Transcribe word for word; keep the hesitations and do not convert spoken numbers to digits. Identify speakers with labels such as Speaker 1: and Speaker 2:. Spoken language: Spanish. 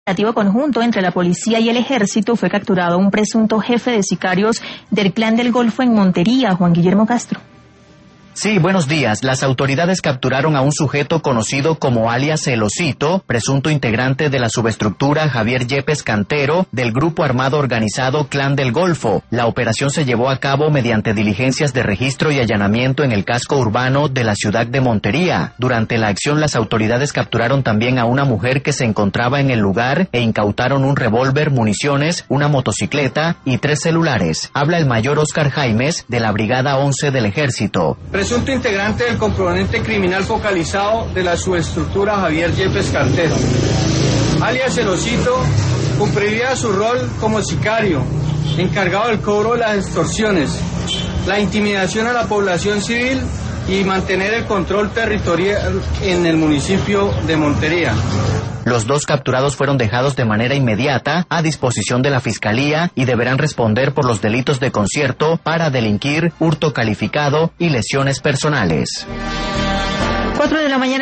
Speaker 1: operativo conjunto entre la policía y el ejército fue capturado un presunto jefe de sicarios del Clan del Golfo en Montería, Juan Guillermo Castro.
Speaker 2: Sí, buenos días. Las autoridades capturaron a un sujeto conocido como alias El Osito, presunto integrante de la subestructura Javier Yepes Cantero del grupo armado organizado Clan del Golfo. La operación se llevó a cabo mediante diligencias de registro y allanamiento en el casco urbano de la ciudad de Montería. Durante la acción, las autoridades capturaron también a una mujer que se encontraba en el lugar e incautaron un revólver, municiones, una motocicleta y tres celulares. Habla el mayor Oscar Jaimes de la Brigada once del Ejército.
Speaker 3: Presunto integrante del componente criminal focalizado de la subestructura Javier Yepes Cantero, alias El Osito, cumpliría su rol como sicario, encargado del cobro de las extorsiones, la intimidación a la población civil y mantener el control territorial en el municipio de Montería.
Speaker 2: Los dos capturados fueron dejados de manera inmediata a disposición de la Fiscalía y deberán responder por los delitos de concierto para delinquir, hurto calificado y lesiones personales.
Speaker 1: Cuatro de la mañana.